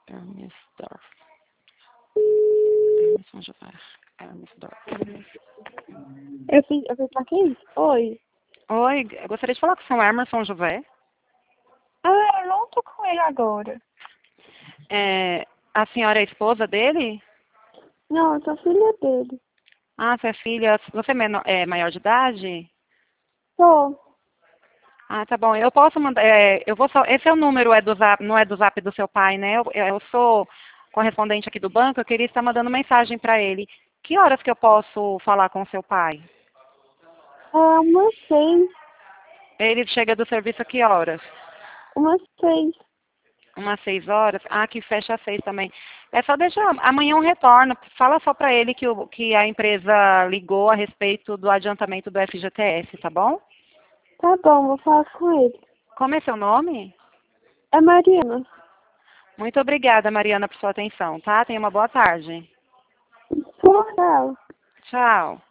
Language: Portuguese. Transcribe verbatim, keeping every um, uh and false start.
Hermesdorf. Hermes São José. Hermesdorf. Eu fiz, eu fiz pra quem? Oi. Oi, eu gostaria de falar com o senhor Hermes São José. Ah, eu não tô com ele agora. É, a senhora é a esposa dele? Não, eu sou filha dele. Ah, sua filha. Você é, menor, é maior de idade? Sou. Ah, tá bom. Eu posso mandar. É, eu vou só. Esse é o número, é do zap, não é do zap do seu pai, né? Eu, eu sou correspondente aqui do banco. Eu queria estar mandando mensagem para ele. Que horas que eu posso falar com o seu pai? Ah, umas seis. Ele chega do serviço a que horas? Umas seis. Umas seis horas? Ah, que fecha às seis também. É só deixar. Amanhã um retorno. Fala só para ele que, o, que a empresa ligou a respeito do adiantamento do F G T S, tá bom? Tá bom, vou falar com ele. Como é seu nome? É Mariana. Muito obrigada, Mariana, por sua atenção, tá? Tenha uma boa tarde. Por ela. Tchau.